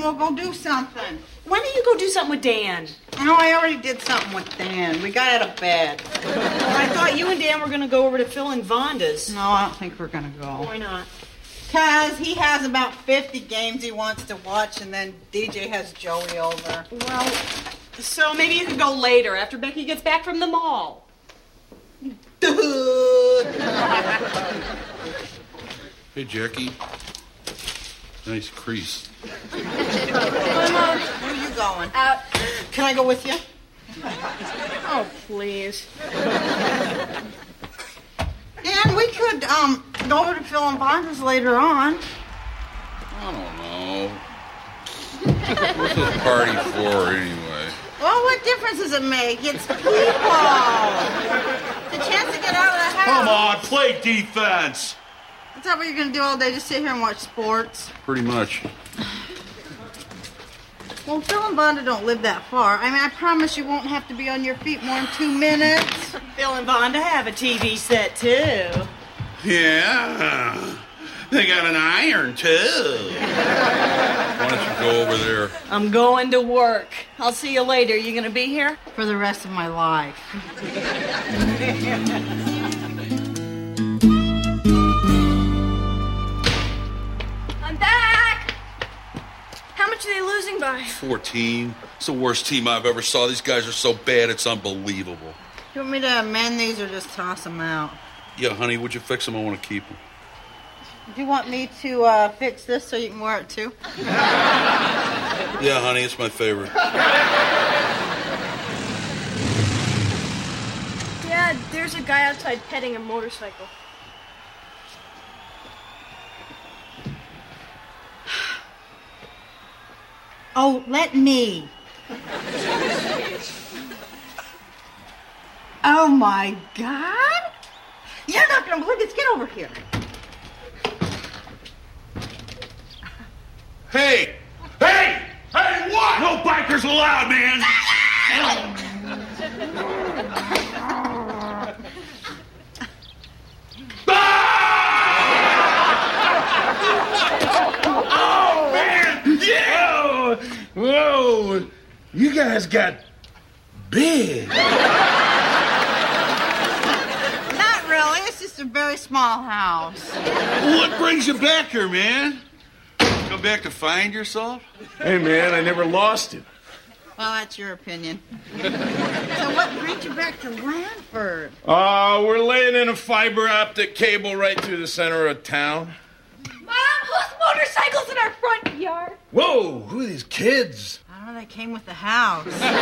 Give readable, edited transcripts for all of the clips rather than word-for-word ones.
we'll go do something. When do you go do something with Dan? No, I already did something with Dan. We got out of bed. Well, I thought you and Dan were going to go over to Phil and Vonda's. No, I don't think we're going to go. Why not? Because he has about 50 games he wants to watch, and then DJ has Joey over. Well, so maybe you could go later, after Becky gets back from the mall. Hey, Jackie. Nice crease. Where are you going? Out. Can I go with you? Oh, please. And we could go over to Phil and Vonda's later on. I don't know. What's this party for, anyway? Well, what difference does it make? It's people. The chance to get out of the house. Come on, play defense. Is that what you're going to do all day? Just sit here and watch sports? Pretty much. Well, Phil and Vonda don't live that far. I mean, I promise you won't have to be on your feet more than 2 minutes. Phil and Vonda have a TV set, too. Yeah. They got an iron, too. Why don't you go over there? I'm going to work. I'll see you later. You going to be here? For the rest of my life. I'm back! How much are they losing by? 14. It's the worst team I've ever saw. These guys are so bad, it's unbelievable. You want me to amend these or just toss them out? Yeah, honey, would you fix them? I want to keep them. Do you want me to fix this so you can wear it too? Yeah, honey, it's my favorite. Dad, there's a guy outside petting a motorcycle. Oh, let me. Oh, my God. You're not going to believe this. Get over here. Hey! Hey! Hey, what? No bikers allowed, man! Oh, man! Yeah! Whoa! You guys got big. Not really. It's just a very small house. What brings you back here, man? Come back to find yourself? Hey, man, I never lost it. Well, that's your opinion. So what brings you back to Lanford? We're laying in a fiber optic cable right through the center of town. Mom, whose motorcycle's in our front yard? Whoa, who are these kids? I don't know, they came with the house.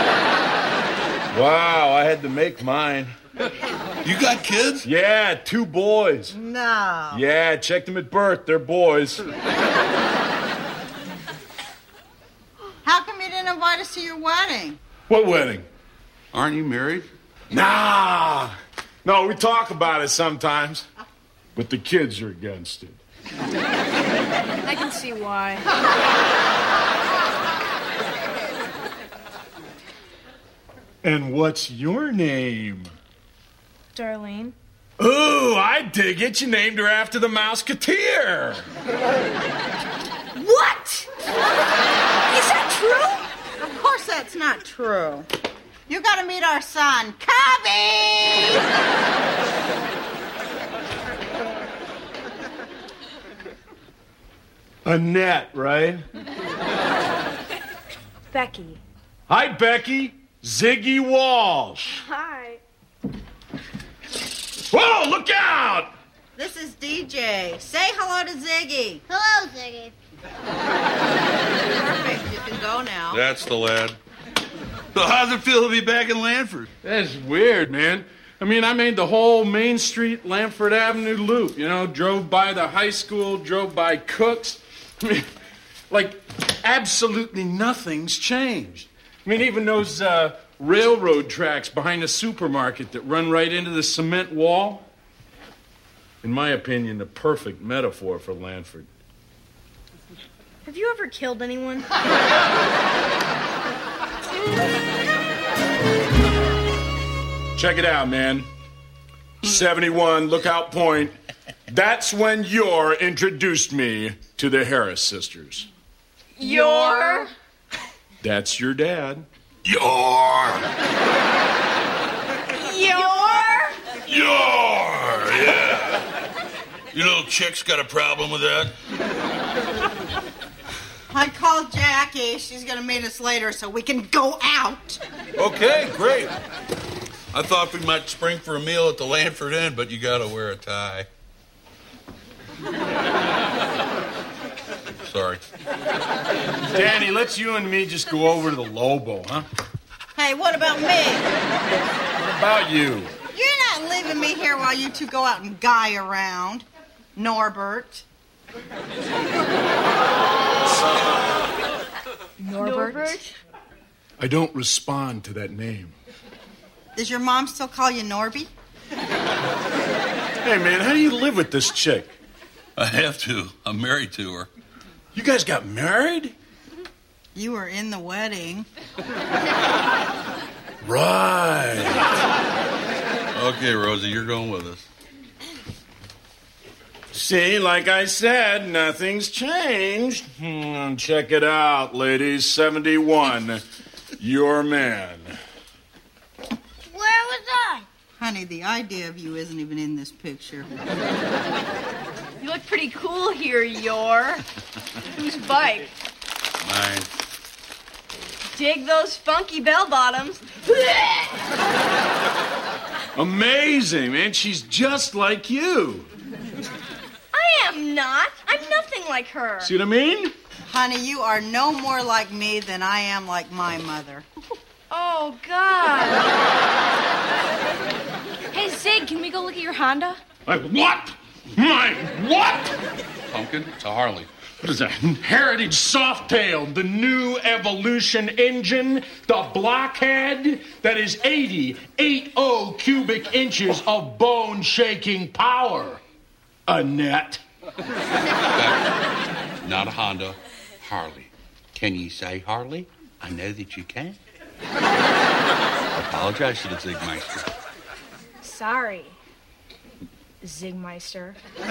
Wow, I had to make mine. You got kids? Yeah, 2 boys. No. Yeah, checked them at birth. They're boys. How come you didn't invite us to your wedding? What wedding? Aren't you married? Nah. No, we talk about it sometimes. But the kids are against it. I can see why. And what's your name? Darlene. Ooh, I dig it. You named her after the Mouseketeer. What? Is that true? Of course that's not true. You gotta meet our son, Cubby! Annette, right? Becky. Hi, Becky. Ziggy Walsh. Hi. Whoa, look out! This is DJ. Say hello to Ziggy. Hello, Ziggy. Perfect, you can go now. That's the lad. So how's it feel to be back in Lanford? That's weird, man. I mean, I made the whole Main Street, Lanford Avenue loop, you know, drove by the high school, drove by Cook's. I mean, like, absolutely nothing's changed. I mean, even those railroad tracks behind the supermarket that run right into the cement wall. In my opinion, the perfect metaphor for Lanford. Have you ever killed anyone? Check it out, man. 71 Lookout Point. That's when Yor introduced me to the Harris sisters. Your. That's your dad. Your, yeah. You little chick's got a problem with that? I called Jackie. She's going to meet us later so we can go out. Okay, great. I thought we might spring for a meal at the Lanford Inn, but you gotta wear a tie. Sorry. Danny, let's you and me just go over to the Lobo, huh? Hey, what about me? What about you? You're not leaving me here while you two go out and guy around. Norbert. Norbert? I don't respond to that name. Does your mom still call you Norby? Hey, man, how do you live with this chick? I have to. I'm married to her. You guys got married? You were in the wedding. Right. Okay, Rosie, you're going with us. See, like I said, nothing's changed. Check it out, ladies. 71. Your man. Where was I? Honey, the idea of you isn't even in this picture. You look pretty cool here, Yor. Whose bike? Mine. Dig those funky bell bottoms. Amazing, man. She's just like you. I am not. I'm nothing like her. See what I mean? Honey, you are no more like me than I am like my mother. Oh, God. Hey, Zig, can we go look at your Honda? Like what? My what? Pumpkin, it's a Harley. What is that? Heritage Softail, the new Evolution engine, the blockhead that is 80 cubic inches of bone-shaking power. Annette. Not a Honda, Harley. Can you say Harley? I know that you can. Apologize to the Zigmeister. Sorry, Zigmeister.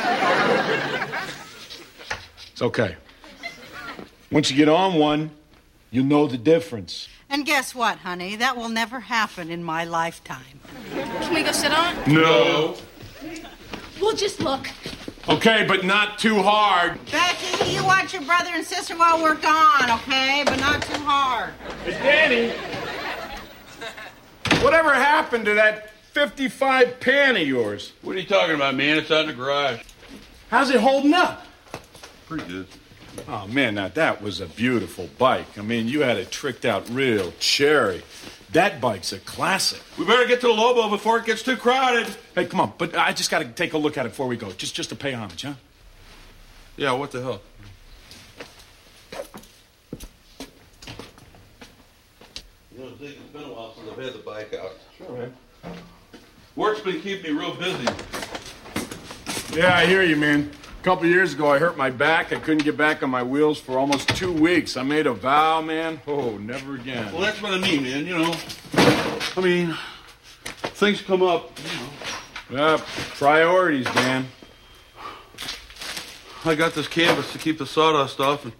It's okay. Once you get on one, you'll know the difference. And guess what, honey? That will never happen in my lifetime. Can we go sit on it? No. We'll just look. Okay, but not too hard. Becky, you watch your brother and sister while we're gone, okay? But not too hard. Hey, Danny. Whatever happened to that 55 pan of yours? What are you talking about, man? It's out in the garage. How's it holding up? Pretty good. Oh, man, now that was a beautiful bike. I mean, you had it tricked out real cherry. That bike's a classic. We better get to the Lobo before it gets too crowded. Hey, come on, but I just got to take a look at it before we go. Just to pay homage, huh? Yeah, what the hell? You know, it's been a while since I've had the bike out. Sure, man. Work's been keeping me real busy. Yeah, I hear you, man. A couple years ago, I hurt my back. I couldn't get back on my wheels for almost 2 weeks. I made a vow, man. Oh, never again. Well, that's what I mean, man, you know. I mean, things come up, you know. Priorities, man. I got this canvas to keep the sawdust off. And,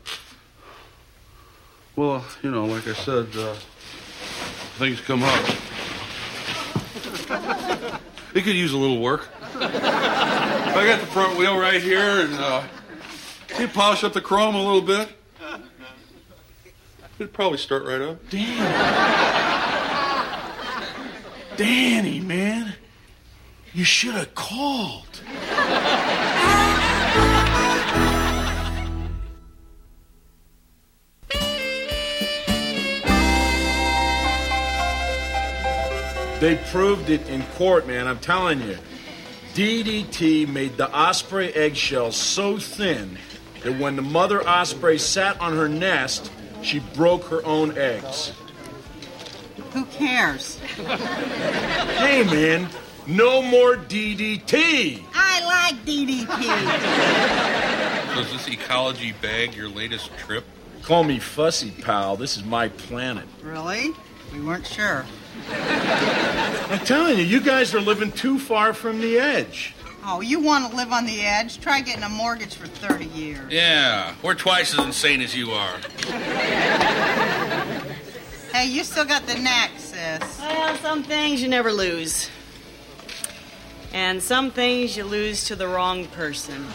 well, you know, like I said, things come up. It could use a little work. I got the front wheel right here, and you polish up the chrome a little bit. It'd probably start right up. Danny, man. You should have called. They proved it in court, man. I'm telling you. DDT made the osprey eggshell so thin that when the mother osprey sat on her nest, she broke her own eggs. Who cares? Hey, man, no more DDT. I like DDT. So is this ecology bag your latest trip? Call me fussy, pal. This is my planet. Really? We weren't sure. I'm telling you, you guys are living too far from the edge. Oh, you want to live on the edge? Try getting a mortgage for 30 years. Yeah, we're twice as insane as you are. Hey, you still got the knack, sis. Well, some things you never lose. And some things you lose to the wrong person.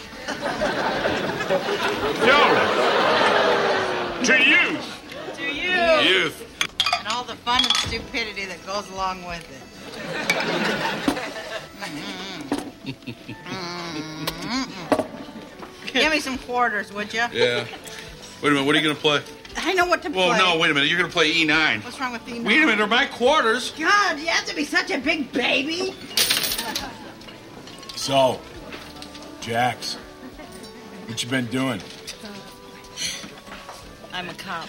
Yo! To youth! To you! Youth. And all the fun and stupidity that goes along with it. Give me some quarters, would you? Yeah. Wait a minute, what are you going to play? I know what to play. Whoa, no, wait a minute. You're going to play E9. What's wrong with the... Wait a minute, they're my quarters. God, you have to be such a big baby. So, Jax, what you been doing? I'm a cop.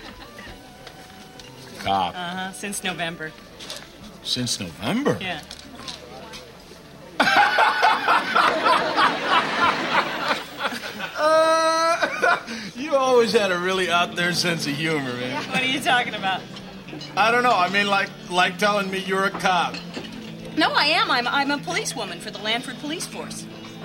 Cop. Since November. Since November? Yeah. You always had a really out there sense of humor, man. What are you talking about? I don't know. I mean, like telling me you're a cop. No, I am. I'm a policewoman for the Lanford Police Force.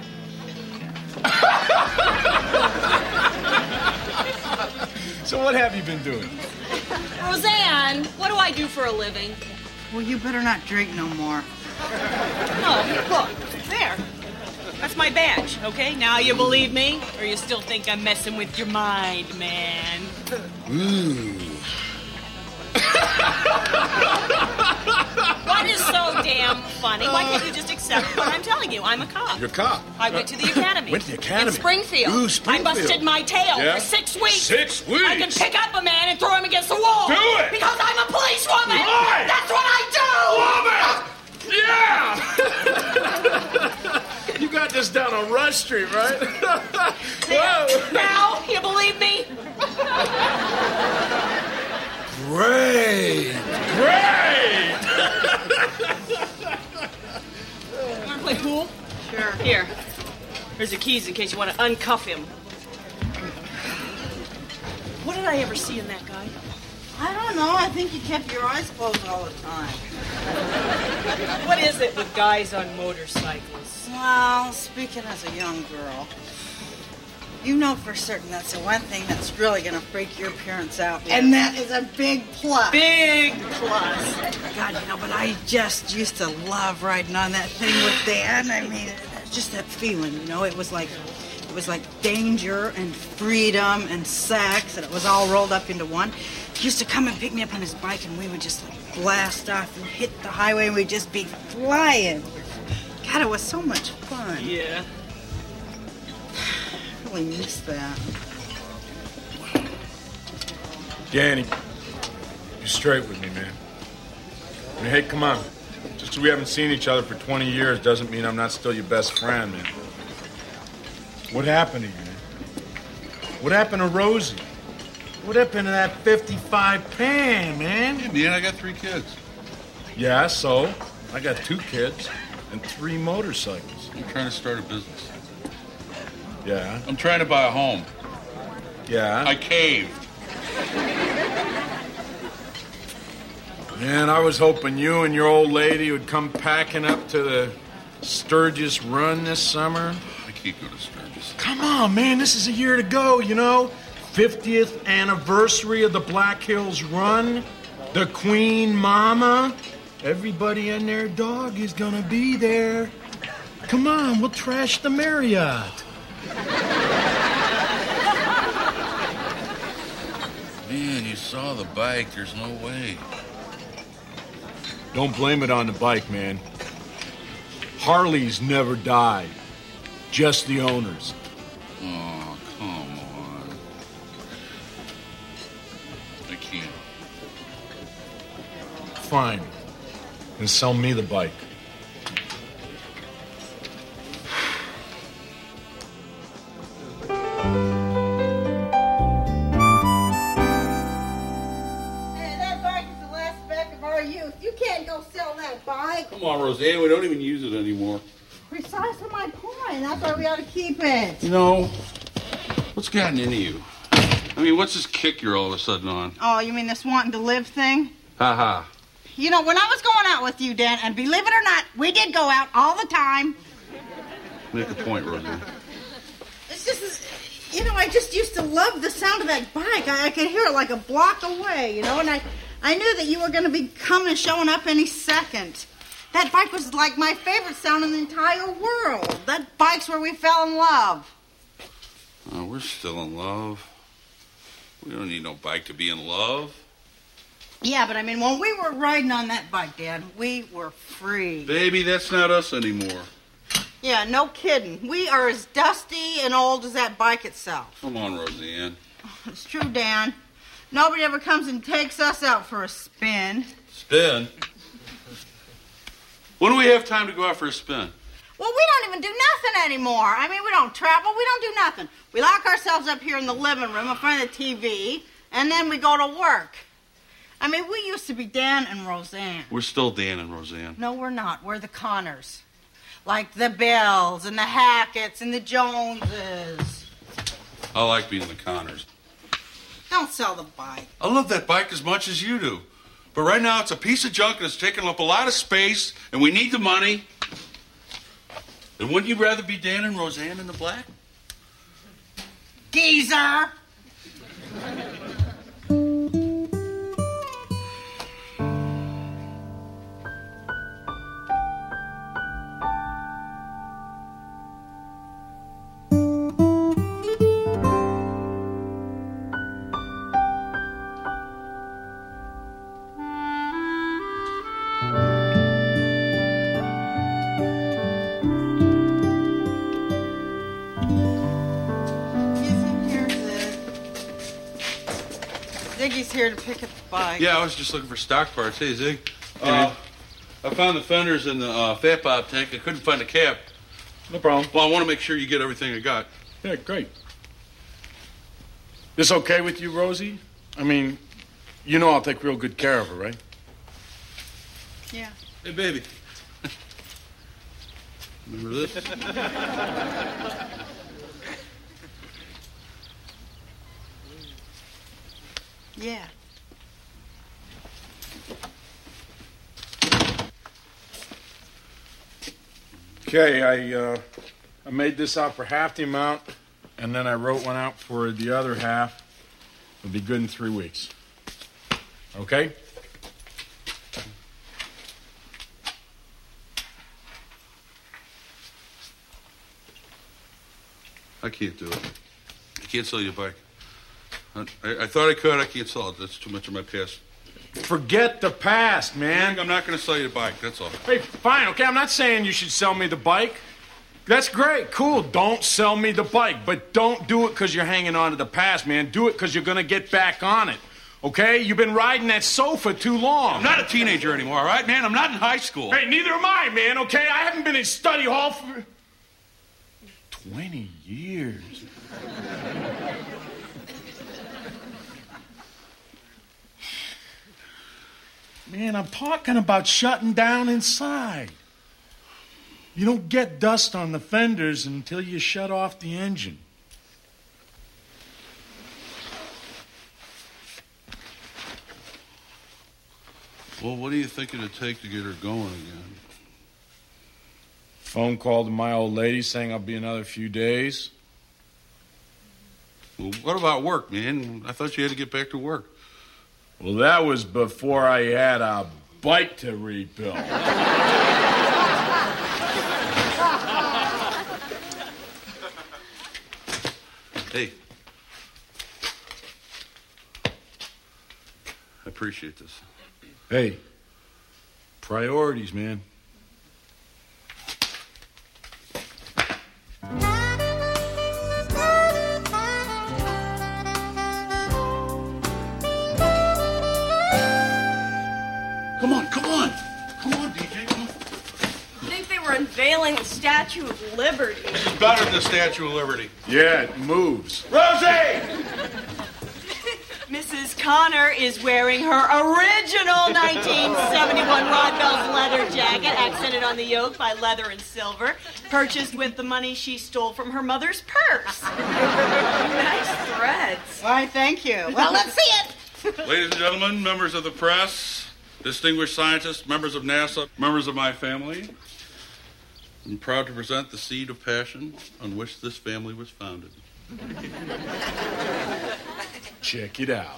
So what have you been doing? Roseanne, what do I do for a living? Well, you better not drink no more. Oh, look, there. That's my badge, okay? Now you believe me? Or you still think I'm messing with your mind, man? What is so damn funny? Why can't you just accept what I'm telling you? I'm a cop. You're a cop. I went to the academy. Went to the academy? In Springfield. Ooh, Springfield. I busted my tail Yeah? for 6 weeks. 6 weeks? I can pick up a man and throw him against the wall. Do it! Because I'm a policewoman. Right. That's what I do. Yeah! You got this down on Rush Street, right? Whoa! Now, you believe me? Great! Want to play pool? Sure. Here. Here's the keys in case you want to uncuff him. What did I ever see in that guy? I don't know. I think you kept your eyes closed all the time. What is it with guys on motorcycles? Well, speaking as a young girl, you know for certain that's the one thing that's really going to freak your parents out. Yeah. And that is a big plus. Big plus. God, but I just used to love riding on that thing with Dad. I mean, just that feeling, It was like danger and freedom and sex, and it was all rolled up into one. He used to come and pick me up on his bike, and we would just blast off and hit the highway, and we'd just be flying. God, it was so much fun. Yeah. I really miss that. Danny, be straight with me, man. I mean, hey, come on. Just 'cause we haven't seen each other for 20 years doesn't mean I'm not still your best friend, man. What happened to you, man? What happened to Rosie? What happened to that 55 pan, man? Hey, man, I got 3 kids. Yeah, so? I got 2 kids and 3 motorcycles. I'm trying to start a business. Yeah, I'm trying to buy a home. yeah. I caved. Man, I was hoping you and your old lady would come packing up to the Sturgis Run this summer. I can't go to Sturgis. Come on, man, this is a year to go, 50th anniversary of the Black Hills Run. The Queen Mama. Everybody and their dog is gonna be there. Come on, we'll trash the Marriott. Man, you saw the bike. There's no way. Don't blame it on the bike, man. Harleys never die. Just the owners. Oh, come on. I can't. Fine. And sell me the bike. Hey, that bike is the last speck of our youth. You can't go sell that bike. Come on, Roseanne. We don't even use it anymore. Precisely my point. That's why we ought to keep it. What's gotten into you? I mean, what's this kick you're all of a sudden on? Oh, you mean this wanting to live thing? Ha ha. When I was going out with you, Dan, and believe it or not, we did go out all the time. Make a point, Roseanne. It's just, I just used to love the sound of that bike. I could hear it like a block away, and I knew that you were going to be showing up any second. That bike was like my favorite sound in the entire world. That bike's where we fell in love. Oh, we're still in love. We don't need no bike to be in love. Yeah, but when we were riding on that bike, Dad, we were free. Baby, that's not us anymore. Yeah, no kidding. We are as dusty and old as that bike itself. Come on, Roseanne. It's true, Dan. Nobody ever comes and takes us out for a spin. Spin? When do we have time to go out for a spin? Well, we don't even do nothing anymore. We don't travel. We don't do nothing. We lock ourselves up here in the living room in front of the TV, and then we go to work. We used to be Dan and Roseanne. We're still Dan and Roseanne. No, we're not. We're the Connors. Like the Bells and the Hacketts and the Joneses. I like being the Connors. Don't sell the bike. I love that bike as much as you do. But right now it's a piece of junk and it's taking up a lot of space, and we need the money. And wouldn't you rather be Dan and Roseanne in the black? Geezer! Ziggy's here to pick up the bike. Yeah, I was just looking for stock parts. Hey, Zig. I found the fenders in the Fat Bob tank. I couldn't find the cap. No problem. Well, I want to make sure you get everything I got. Yeah, great. This okay with you, Rosie? I'll take real good care of her, right? Yeah. Hey, baby. Remember this? Yeah. Okay, I made this out for half the amount, and then I wrote one out for the other half. It'll be good in 3 weeks. Okay? I can't do it. I can't sell you a bike. I thought I could. I can't sell it. That's too much of my past. Forget the past, man. I'm not going to sell you the bike. That's all. Hey, fine, okay? I'm not saying you should sell me the bike. That's great, cool. Don't sell me the bike, but don't do it because you're hanging on to the past, man. Do it because you're going to get back on it, okay? You've been riding that sofa too long. I'm not a teenager anymore, all right, man? I'm not in high school. Hey, neither am I, man, okay? I haven't been in study hall for 20 years. Man, I'm talking about shutting down inside. You don't get dust on the fenders until you shut off the engine. Well, what do you think it'd take to get her going again? Phone call to my old lady saying I'll be another few days. Well, what about work, man? I thought you had to get back to work. Well, that was before I had a bike to rebuild. Hey. I appreciate this. Hey, priorities, man. Come on, DJ, come on. I think they were unveiling the Statue of Liberty. This is better than the Statue of Liberty. Yeah, it moves. Rosie! Mrs. Connor is wearing her original 1971 Rodbell's leather jacket, accented on the yoke by leather and silver, purchased with the money she stole from her mother's purse. Nice threads. Why, thank you. Well, let's see it. Ladies and gentlemen, members of the press, distinguished scientists, members of NASA, members of my family, I'm proud to present the seed of passion on which this family was founded. Check it out.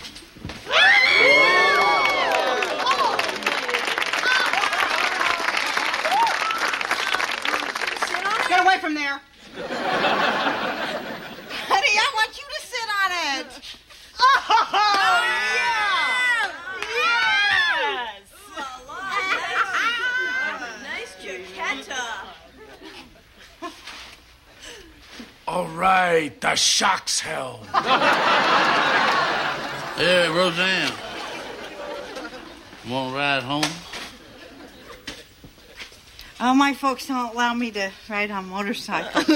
Get away from there. Honey, I want you to sit on it. Oh, yeah! Yes! Nice jaquetta. All right, the shock's held. Hey, Roseanne. Want to ride home? Oh, my folks don't allow me to ride on motorcycles.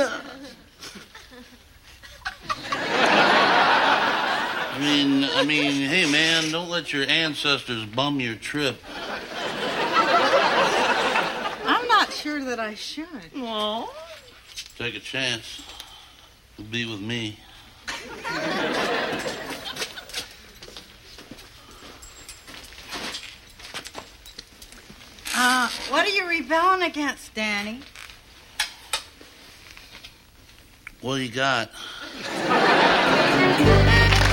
I mean, hey, man, don't let your ancestors bum your trip. I'm not sure that I should. Aw. Take a chance. You'll be with me. What are you rebelling against, Danny? What do you got?